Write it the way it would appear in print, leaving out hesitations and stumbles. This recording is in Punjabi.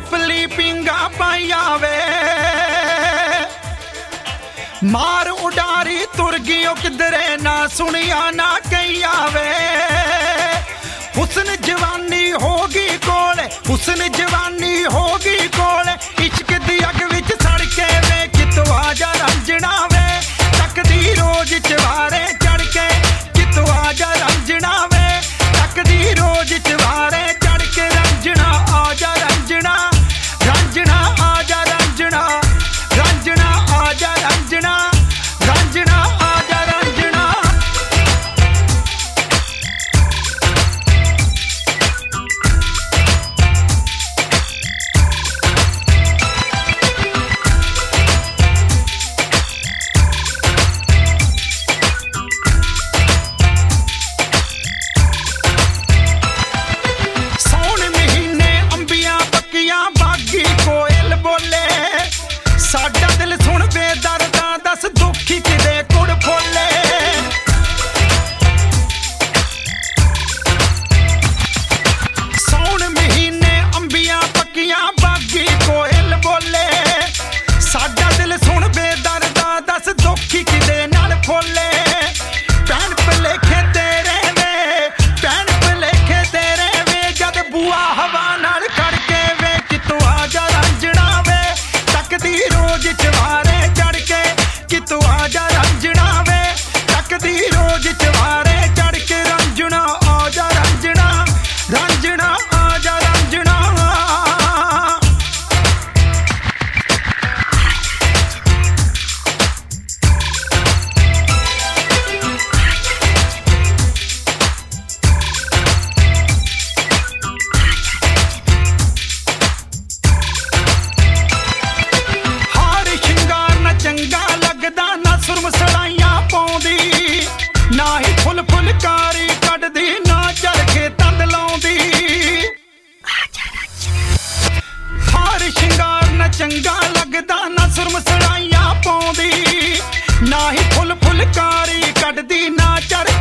ਸਿੰਪਲੀ ਪਿੰਗਾ ਪਾਈਆ ਵੇ ਮਾਰ ਉਡਾਰੀ ਤੁਰ ਗਈ ਉਹ ਕਿਧਰੇ ਨਾ ਸੁਣਿਆ ਨਾ ਕਈਆ ਵੇ ਹੁਸਨ ਜਵਾਨੀ ਹੋ ਗਈ ਕੋਲ ਹੁਸਨ ਜਵਾਨੀ ਹੋ ਗਈ ਕੋਲ ਇਸ਼ਕ ਦੀ ਅੱਗ ਵਿੱਚ ਸੜ ਕੇ ਵੇ ਕਿਤੋਂ ਆ ਜਾ ਰੰਜਣਾ ਵੇ ਤੱਕਦੀ ਰੋਜ਼ ਚਵਾਰੇ ਚੜ ਕੇ ਕਿਤੋਂ ਆ ਜਾ ਰੰਜਣਾ ਵੇ ਤੱਕਦੀ ਰੋਜ਼ ਚਵਾਰੇ ਚੜ ਕੇ ਰੰਜਣਾ ਆ ਜਾ ਰੰਜਣਾ ਰੰਜਣਾ ਆ ਜਾ ਰੰਜਣਾ ਰੰਜਣਾ ਆ ਜਾ ਰੰਜਣਾ ਰੰਜਣਾ ਆ ਜਾ ਰੰਜਣਾ ਸੌਣ ਮਹੀਨੇ ਅੰਬੀਆਂ ਪੱਕੀਆਂ ਬਾਗੀ ਕੋਇਲ ਬੋਲੇ ਸਾਡਾ ਦਿਲ ਸੁਣ ਬੇਦਰਦਾ ਦੱਸ ਦੁਖੀ ਕਿਦੇ ਕੁੜ ਫੋਲੇ ਸੌਣ ਮਹੀਨੇ ਅੰਬੀਆਂ ਪੱਕੀਆਂ ਬਾਗੀ ਕੋਇਲ ਬੋਲੇ ਸਾਡਾ ਦਿਲ ਸੁਣ ਬੇਦਰਦਾ ਦੱਸ ਦੁਖੀ ਕਿਦੇ ਨਾਲ ਫੋਲੇ ਭੈਣ ਭਲੇਖੇ ਤੇਰੇ ਵੇ ਭੈਣ ਭਲੇਖੇ ਤੇਰੇ ਵੇ ਜਦ ਬੂਆ ਹਵਾ ਨਾਲ ਖੜ ਕੇ ਵੇ ਕਿਤੋਂ ਆ ਜਾ ਰੰਜਣਾ ਵੇ ਤੱਕਦੀ ਰੋਜ਼ ਚਵਾਰੇ ਚੜ ਕੇ ਕਿਤੋਂ ਆ ਜਾ ਰੰਜਣਾ ਵੇ ਤੱਕਦੀ ਰੋਜ਼ ਚਵਾਰੇ ਚੜ ਕੇ ਰੰਜਣਾ ਆ ਜਾ ਰੰਜਣਾ ਰੰਜਣਾ ਆ ਜਾ ਰੰਜਣਾ ਹਾਰ ਸ਼ਿੰਗਾਰ ਨਾ ਚੰਗਾ ਲੱਗਦਾ ਨਾ ਸੁਰਮ ਸੜਾਈਆਂ ਪਾਉਂਦੀ ਨਾ ਹੀ ਫੁੱਲ ਫੁਲਕਾਰੀ ਕੱਢਦੀ ਨਾ ਚਰਖੇ ਤੰਦ ਲਾਉਂਦੀ ਹਾਰ ਸ਼ਿੰਗਾਰ ਨਾ ਚੰਗਾ ਲੱਗਦਾ ਨਾ ਸੁਰਮ ਸੜਾਈਆਂ ਪਾਉਂਦੀ ਨਾ ਹੀ ਫੁੱਲ ਫੁਲਕਾਰੀ ਕੱਢਦੀ ਨਾ ਚਰਖੇ